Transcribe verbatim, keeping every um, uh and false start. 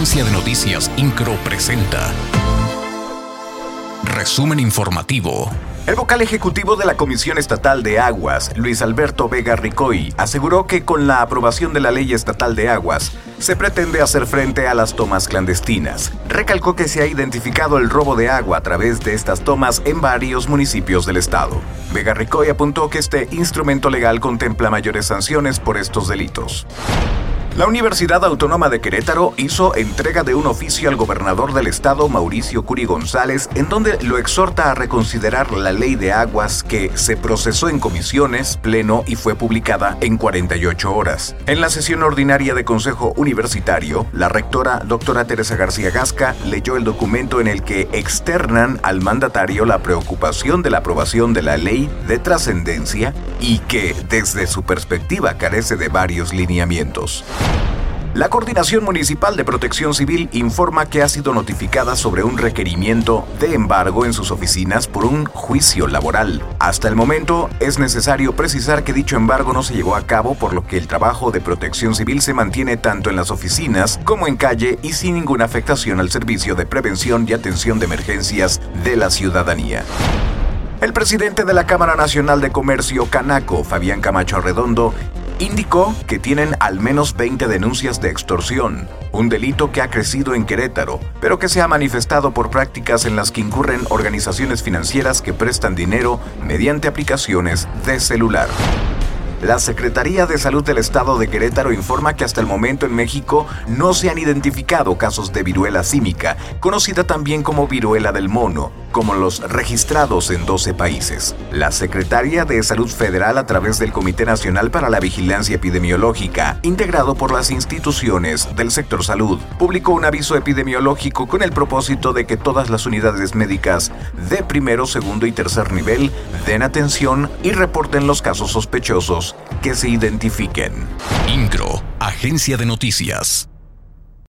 Agencia de Noticias Incro presenta Resumen informativo. El vocal ejecutivo de la Comisión Estatal de Aguas, Luis Alberto Vega Ricoy, aseguró que con la aprobación de la Ley Estatal de Aguas se pretende hacer frente a las tomas clandestinas. Recalcó que se ha identificado el robo de agua a través de estas tomas en varios municipios del estado. Vega Ricoy apuntó que este instrumento legal contempla mayores sanciones por estos delitos. La Universidad Autónoma de Querétaro hizo entrega de un oficio al gobernador del estado, Mauricio Curi González, en donde lo exhorta a reconsiderar la ley de aguas que se procesó en comisiones, pleno y fue publicada en cuarenta y ocho horas. En la sesión ordinaria de Consejo Universitario, la rectora, doctora Teresa García Gasca, leyó el documento en el que externan al mandatario la preocupación de la aprobación de la ley de trascendencia y que, desde su perspectiva, carece de varios lineamientos. La Coordinación Municipal de Protección Civil informa que ha sido notificada sobre un requerimiento de embargo en sus oficinas por un juicio laboral. Hasta el momento, es necesario precisar que dicho embargo no se llevó a cabo, por lo que el trabajo de protección civil se mantiene tanto en las oficinas como en calle y sin ninguna afectación al servicio de prevención y atención de emergencias de la ciudadanía. El presidente de la Cámara Nacional de Comercio, Canaco, Fabián Camacho Arredondo, indicó que tienen al menos veinte denuncias de extorsión, un delito que ha crecido en Querétaro, pero que se ha manifestado por prácticas en las que incurren organizaciones financieras que prestan dinero mediante aplicaciones de celular. La Secretaría de Salud del Estado de Querétaro informa que hasta el momento en México no se han identificado casos de viruela símica, conocida también como viruela del mono, como los registrados en doce países. La Secretaría de Salud Federal, a través del Comité Nacional para la Vigilancia Epidemiológica, integrado por las instituciones del sector salud, publicó un aviso epidemiológico con el propósito de que todas las unidades médicas de primero, segundo y tercer nivel den atención y reporten los casos sospechosos que se identifiquen. Incro, Agencia de Noticias.